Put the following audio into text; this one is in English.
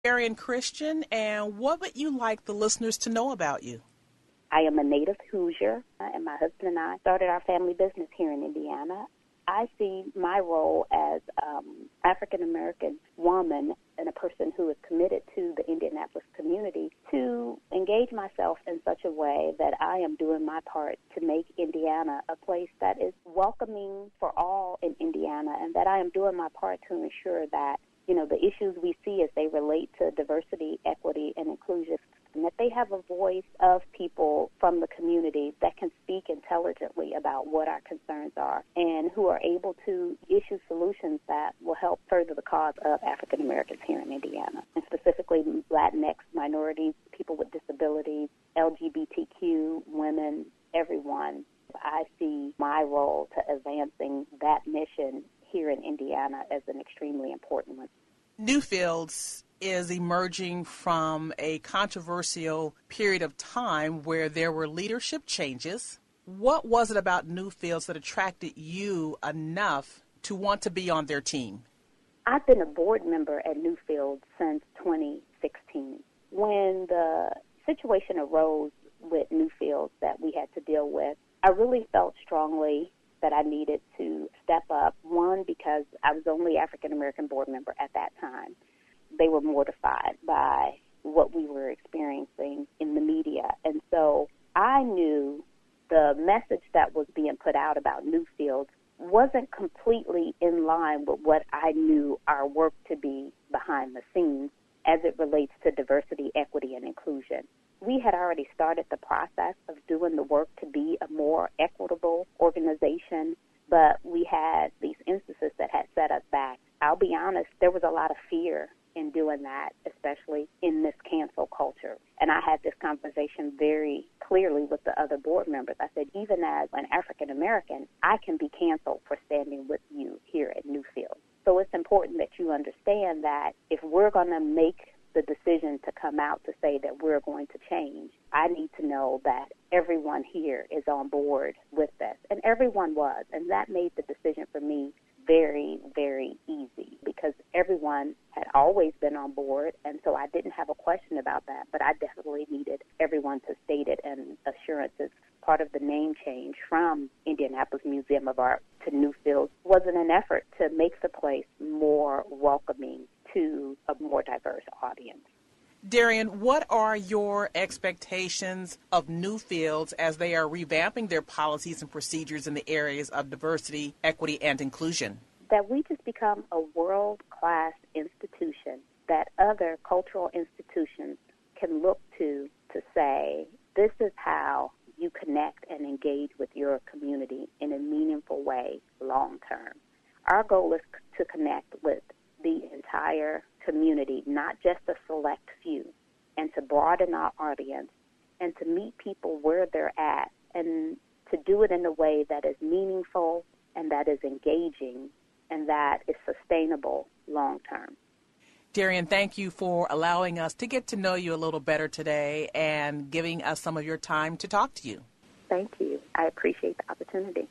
Darian Christian, and what would you like the listeners to know about you? I am a native Hoosier, and my husband and I started our family business here in Indiana. I see my role as African-American woman and a person who is committed to the Indianapolis community to engage myself in such a way that I am doing my part to make Indiana a place that is welcoming for all in Indiana, and that I am doing my part to ensure that, the issues we see as they relate to diversity, equity, and inclusion, and that they have a voice of people from the community that can speak intelligently about what our concerns are and who are able to issue solutions that will help further the cause of African Americans here in Indiana, and specifically Latinx minorities, people with disabilities, LGBTQ, women, everyone. I see my role to advancing that mission here in Indiana as an extremely important one. Newfields is emerging from a controversial period of time where there were leadership changes. What was it about Newfields that attracted you enough to want to be on their team? I've been a board member at Newfields since 2016. When the situation arose with Newfields that we had to deal with, I really felt strongly that I needed to step up. One, because I was the only African-American board member at that time. They were mortified by what we were experiencing in the media. And so I knew the message that was being put out about Newfields wasn't completely in line with what I knew our work to be behind the scenes as it relates to diversity, equity, and inclusion. We had already started the process of doing the work to be a more equitable organization, but we had these instances that had set us back. I'll be honest, there was a lot of fear in doing that, especially in this cancel culture. And I had this conversation very clearly with the other board members. I said, even as an African American, I can be canceled for standing with you here at Newfields. So it's important that you understand that if we're going to make the decision to come out to say that we're going to change, I need to know that everyone here is on board with this. And everyone was. And that made the decision for me very, very easy because everyone had always been on board, and so I didn't have a question about that, but I definitely needed everyone to state it, and assurances. Part of the name change from Indianapolis Museum of Art to Newfields was in an effort to make the place more welcoming to a more diverse audience. Darian, what are your expectations of Newfields as they are revamping their policies and procedures in the areas of diversity, equity, and inclusion? That we just become a world-class institution that other cultural institutions can look to say, this is how you connect and engage with your community in a meaningful way long-term. Our goal is to connect with the entire community, not just a select few, and to broaden our audience and to meet people where they're at and to do it in a way that is meaningful and that is engaging and that is sustainable long term. Darian, thank you for allowing us to get to know you a little better today and giving us some of your time to talk to you. Thank you. I appreciate the opportunity.